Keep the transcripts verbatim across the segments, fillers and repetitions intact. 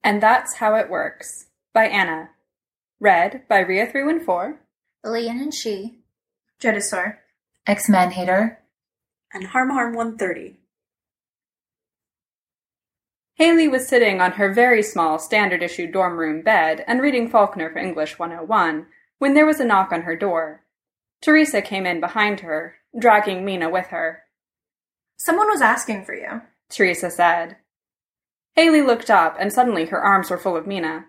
And That's How It Works, by Anna. Read by Ria three one four, Lillian and She, Jedisor, X-Man Hater, and Harm Harm one thirty. Haley was sitting on her very small standard-issue dorm room bed and reading Faulkner for English one oh one when there was a knock on her door. Teresa came in behind her, dragging Mina with her. Someone was asking for you, Teresa said. Haley looked up, and suddenly her arms were full of Mina.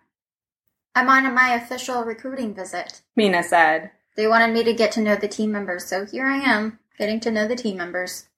I'm on my official recruiting visit. Mina said. They wanted me to get to know the team members, so here I am, getting to know the team members.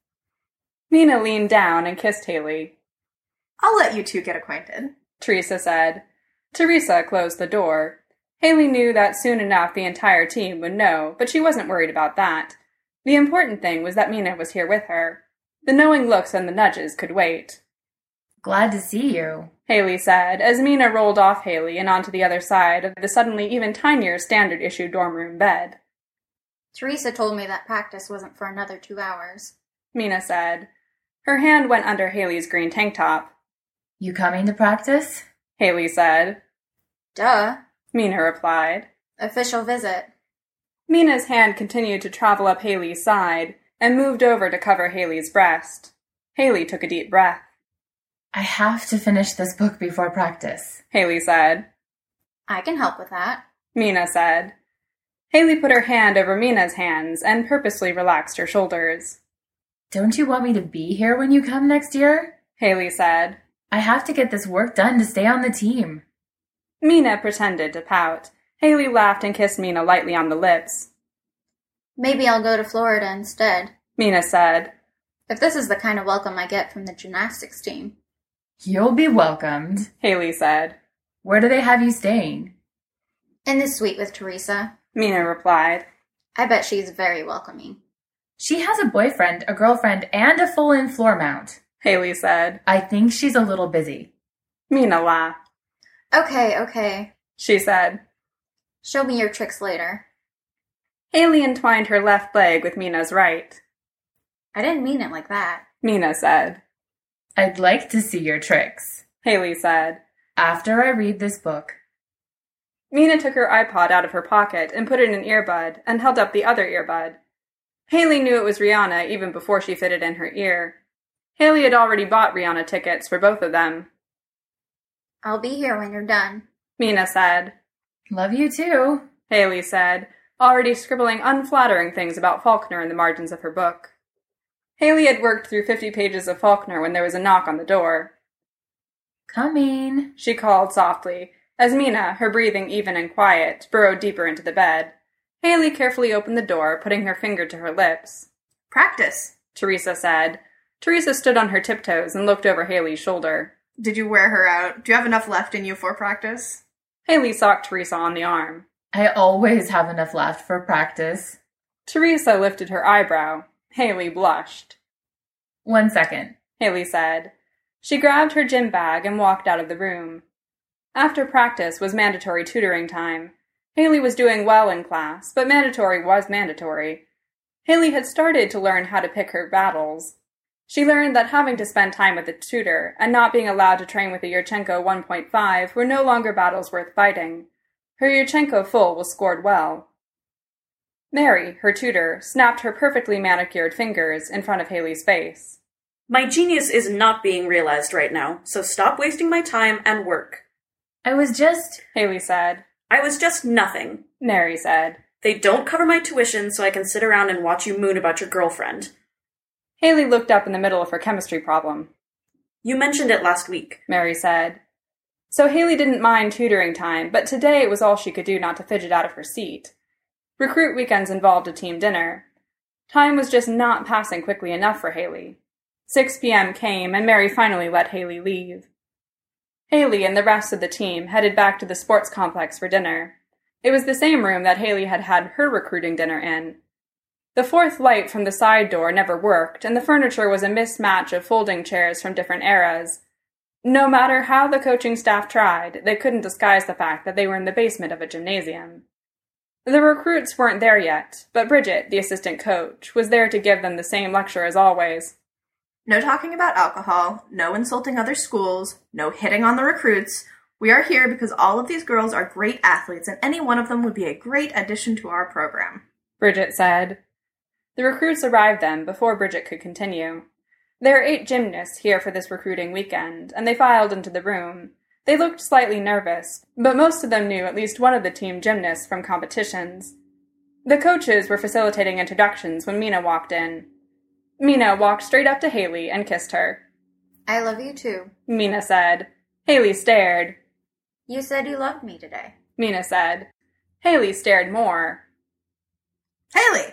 Mina leaned down and kissed Haley. I'll let you two get acquainted, Teresa said. Teresa closed the door. Haley knew that soon enough the entire team would know, but she wasn't worried about that. The important thing was that Mina was here with her. The knowing looks and the nudges could wait. Glad to see you, Haley said, as Mina rolled off Haley and onto the other side of the suddenly even tinier standard-issue dorm room bed. Teresa told me that practice wasn't for another two hours. Mina said. Her hand went under Haley's green tank top. You coming to practice? Haley said. Duh, Mina replied. Official visit. Mina's hand continued to travel up Haley's side and moved over to cover Haley's breast. Haley took a deep breath. I have to finish this book before practice, Haley said. I can help with that, Mina said. Haley put her hand over Mina's hands and purposely relaxed her shoulders. Don't you want me to be here when you come next year? Haley said. I have to get this work done to stay on the team. Mina pretended to pout. Haley laughed and kissed Mina lightly on the lips. Maybe I'll go to Florida instead, Mina said. If this is the kind of welcome I get from the gymnastics team. You'll be welcomed, Haley said. Where do they have you staying? In the suite with Teresa, Mina replied. I bet she's very welcoming. She has a boyfriend, a girlfriend, and a full-in floor mount, Haley said. I think she's a little busy. Mina laughed. Okay, okay, She said. Show me your tricks later. Haley entwined her left leg with Mina's right. I didn't mean it like that, Mina said. I'd like to see your tricks, Haley said. After I read this book. Mina took her iPod out of her pocket and put in an earbud and held up the other earbud. Haley knew it was Rihanna even before she fitted in her ear. Haley had already bought Rihanna tickets for both of them. I'll be here when you're done, Mina said. Love you too, Haley said, already scribbling unflattering things about Faulkner in the margins of her book. Haley had worked through fifty pages of Faulkner when there was a knock on the door. Coming, She called softly, as Mina, her breathing even and quiet, burrowed deeper into the bed. Haley carefully opened the door, putting her finger to her lips. Practice, Teresa said. Teresa stood on her tiptoes and looked over Haley's shoulder. Did you wear her out? Do you have enough left in you for practice? Haley socked Teresa on the arm. I always have enough left for practice. Teresa lifted her eyebrow. Haley blushed. One second, Haley said. She grabbed her gym bag and walked out of the room. After practice was mandatory tutoring time. Haley was doing well in class, but mandatory was mandatory. Haley had started to learn how to pick her battles. She learned that having to spend time with a tutor and not being allowed to train with a Yurchenko one point five were no longer battles worth fighting. Her Yurchenko full was scored well. Mary, her tutor, snapped her perfectly manicured fingers in front of Haley's face. My genius is not being realized right now, so stop wasting my time and work. I was just... Haley said. I was just nothing. Mary said. They don't cover my tuition, so I can sit around and watch you moon about your girlfriend. Haley looked up in the middle of her chemistry problem. You mentioned it last week, Mary said. So Haley didn't mind tutoring time, but today it was all she could do not to fidget out of her seat. Recruit weekends involved a team dinner. Time was just not passing quickly enough for Haley. six p.m. came, and Mary finally let Haley leave. Haley and the rest of the team headed back to the sports complex for dinner. It was the same room that Haley had had her recruiting dinner in. The fourth light from the side door never worked, and the furniture was a mismatch of folding chairs from different eras. No matter how the coaching staff tried, they couldn't disguise the fact that they were in the basement of a gymnasium. The recruits weren't there yet, but Bridget, the assistant coach, was there to give them the same lecture as always. No talking about alcohol, no insulting other schools, no hitting on the recruits, We are here because all of these girls are great athletes, and any one of them would be a great addition to our program," Bridget said. The recruits arrived then, before Bridget could continue. There are eight gymnasts here for this recruiting weekend, and they filed into the room. They looked slightly nervous, but most of them knew at least one of the team gymnasts from competitions. The coaches were facilitating introductions when Mina walked in. Mina walked straight up to Haley and kissed her. I love you too. Mina said. Haley stared. You said you loved me today. Mina said. Haley stared more. "Haley!"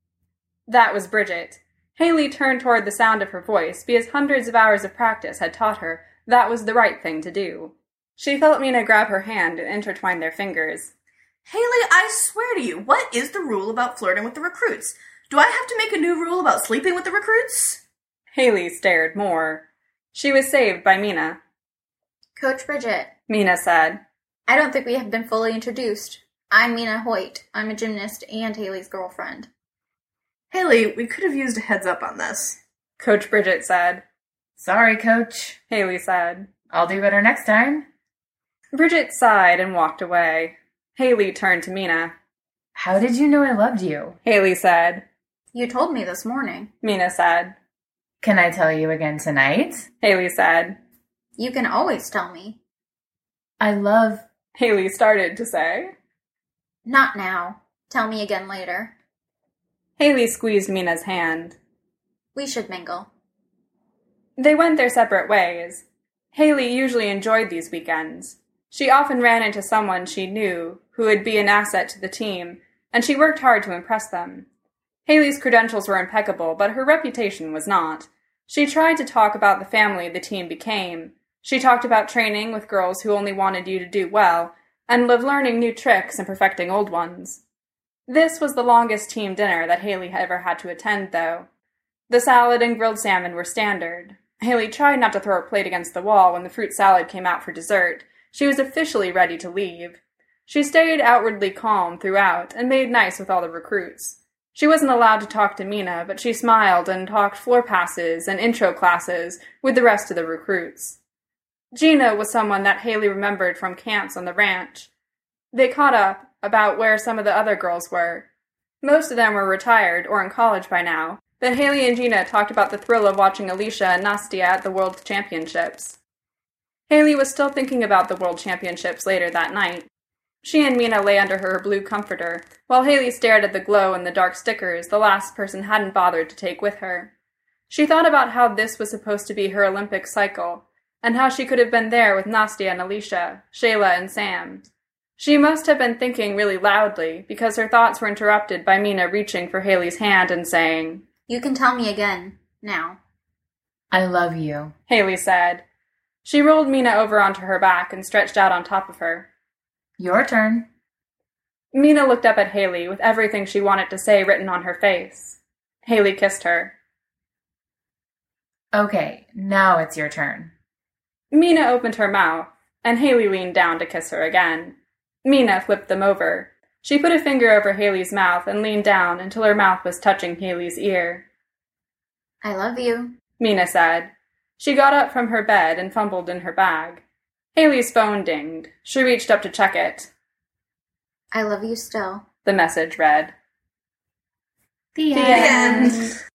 That was Bridget. Haley turned toward the sound of her voice because hundreds of hours of practice had taught her that was the right thing to do. She felt Mina grab her hand and intertwine their fingers. "Haley, I swear to you, what is the rule about flirting with the recruits? Do I have to make a new rule about sleeping with the recruits?" Haley stared more. She was saved by Mina. Coach Bridget, Mina said. I don't think we have been fully introduced. I'm Mina Hoyt. I'm a gymnast and Haley's girlfriend. "Haley, we could have used a heads up on this," Coach Bridget said. Sorry, Coach. Haley said. I'll do better next time. Bridget sighed and walked away. Haley turned to Mina. How did you know I loved you? Haley said. You told me this morning. Mina said. Can I tell you again tonight? Haley said. You can always tell me. I love... Haley started to say. Not now. Tell me again later. Haley squeezed Mina's hand. We should mingle. They went their separate ways. Haley usually enjoyed these weekends. She often ran into someone she knew who would be an asset to the team, and she worked hard to impress them. Haley's credentials were impeccable, but her reputation was not. She tried to talk about the family the team became. She talked about training with girls who only wanted you to do well, and of learning new tricks and perfecting old ones. This was the longest team dinner that Haley ever had to attend, though. The salad and grilled salmon were standard. Haley tried not to throw her plate against the wall when the fruit salad came out for dessert. She was officially ready to leave. She stayed outwardly calm throughout and made nice with all the recruits. She wasn't allowed to talk to Mina, but she smiled and talked floor passes and intro classes with the rest of the recruits. Gina was someone that Haley remembered from camps on the ranch. They caught up about where some of the other girls were. Most of them were retired or in college by now, but Haley and Gina talked about the thrill of watching Alicia and Nastia at the World Championships. Haley was still thinking about the World Championships later that night. She and Mina lay under her blue comforter, while Haley stared at the glow and the dark stickers the last person hadn't bothered to take with her. She thought about how this was supposed to be her Olympic cycle, and how she could have been there with Nastia and Alicia, Shayla and Sam. She must have been thinking really loudly, because her thoughts were interrupted by Mina reaching for Haley's hand and saying, You can tell me again, now. I love you, Haley said. She rolled Mina over onto her back and stretched out on top of her. Your turn. Mina looked up at Haley with everything she wanted to say written on her face. Haley kissed her. Okay, now it's your turn. Mina opened her mouth, and Haley leaned down to kiss her again. Mina flipped them over. She put a finger over Haley's mouth and leaned down until her mouth was touching Haley's ear. I love you, Mina said. She got up from her bed and fumbled in her bag. Haley's phone dinged. She reached up to check it. I love you still. The message read. The, The end. end.